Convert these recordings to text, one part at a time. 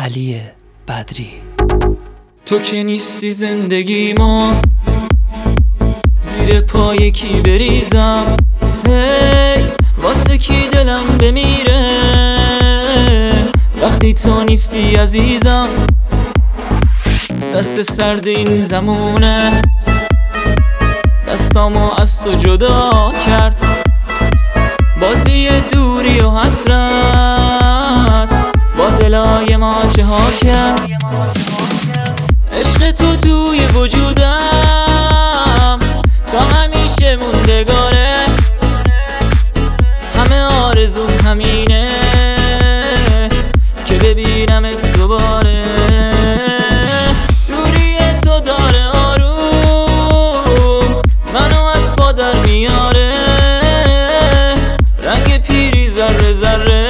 علی بدری. تو که نیستی زندگیمو زیر پای کی بریزم؟ هی واسه کی دلم بمیره وقتی تو نیستی عزیزم. دست سرد این زمونه دستامو از تو جدا کرد، بازی دوری و حسرت با دلای ما چه ها کرد. عشق تو توی وجودم تا همیشه موندگاره، همه آرزوم همینه که ببینمت دوباره. دوری تو داره آروم منو از پا در میاره، رنگ پیری ذره ذره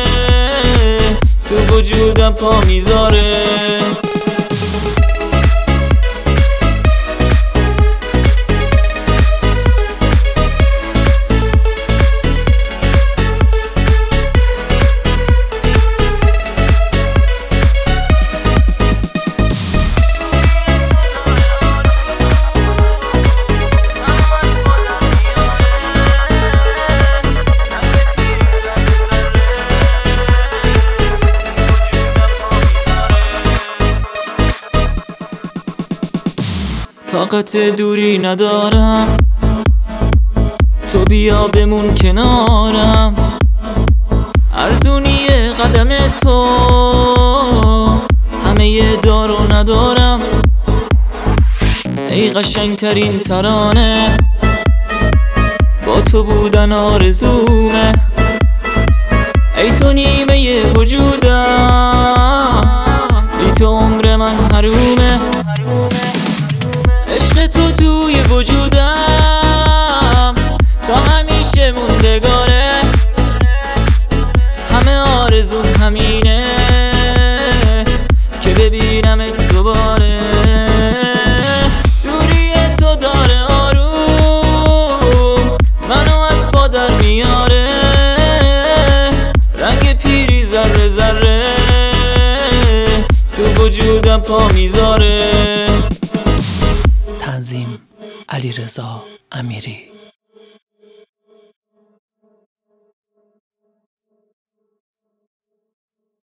تو وجودم پا میذاره. طاقت دوری ندارم، تو بیا بمون کنارم. ارزونی قدم تو همه دارو ندارم. ای قشنگترین ترانه با تو بودن آرزومه، ای تو نیمه وجودم بی تو عمر من حرومه. عشق تو توی وجودم تا همیشه موندگاره، همه آرزوم همینه که ببینمت دوباره. دوری تو داره آروم منو از پا در میاره، رنگ پیری ذره ذره تو وجودم پا میذاره. تنظیم علیرضا امیری.